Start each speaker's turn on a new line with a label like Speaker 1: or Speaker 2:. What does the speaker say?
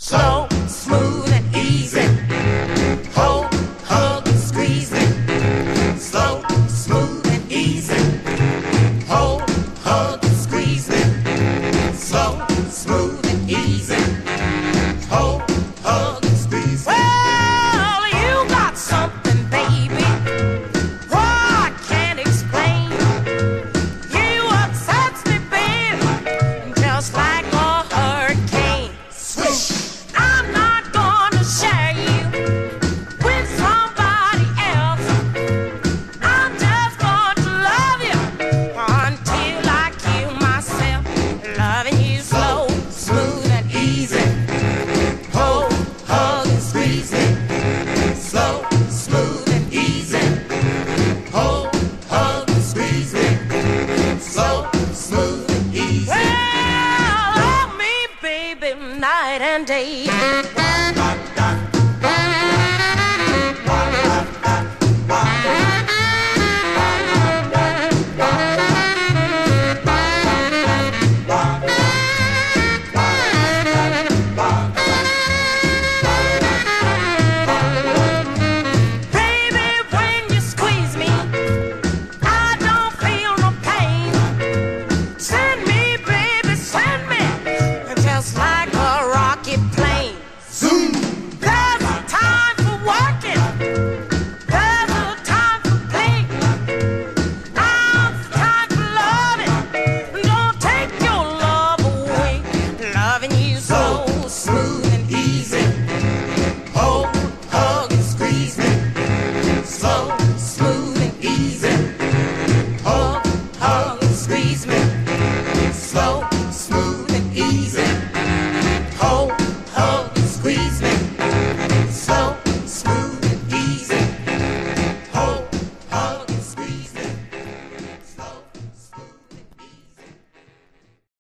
Speaker 1: slow, smooth and easy. Hold, hug and squeeze me. Slow, smooth and easy. Hold, hug and squeeze me. Slow, smooth and easy. Hold, hug and squeeze me. Well, you got something, baby. Oh, I can't explain. You upsets me, baby, just like a hurricane. Swish. I'm not gonna share you with somebody else. I'm just going to love you until I kill myself. Loving you slow, smooth and easy. Hold, hug and squeeze me. Slow, smooth and easy. Hold, hug and squeeze me. Slow, smooth and easy. Well, love me, baby, night and day.